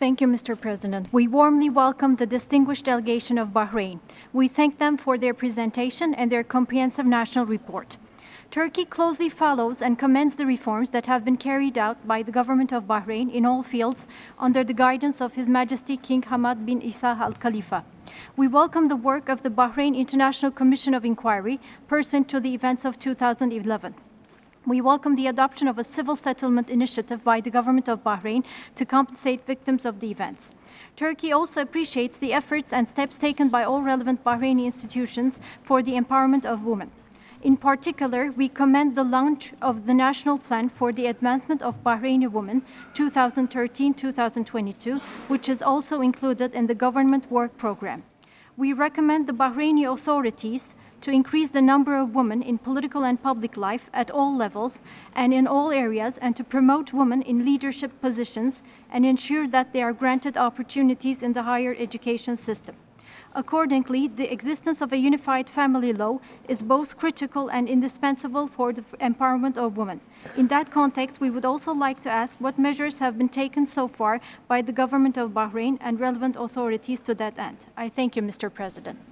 Thank you, Mr. President. We warmly welcome the distinguished delegation of Bahrain. We thank them for their presentation and their comprehensive national report. Turkey closely follows and commends the reforms that have been carried out by the government of Bahrain in all fields under the guidance of His Majesty King Hamad bin Isa Al Khalifa. We welcome the work of the Bahrain International Commission of Inquiry pursuant to the events of 2011. We welcome the adoption of a civil settlement initiative by the government of Bahrain to compensate victims of the events. Turkey also appreciates the efforts and steps taken by all relevant Bahraini institutions for the empowerment of women. In particular, we commend the launch of the National Plan for the Advancement of Bahraini Women 2013-2022, which is also included in the government work program. We recommend the Bahraini authorities to increase the number of women in political and public life at all levels and in all areas, and to promote women in leadership positions and ensure that they are granted opportunities in the higher education system. Accordingly, the existence of a unified family law is both critical and indispensable for the empowerment of women. In that context, we would also like to ask what measures have been taken so far by the government of Bahrain and relevant authorities to that end. I thank you, Mr. President.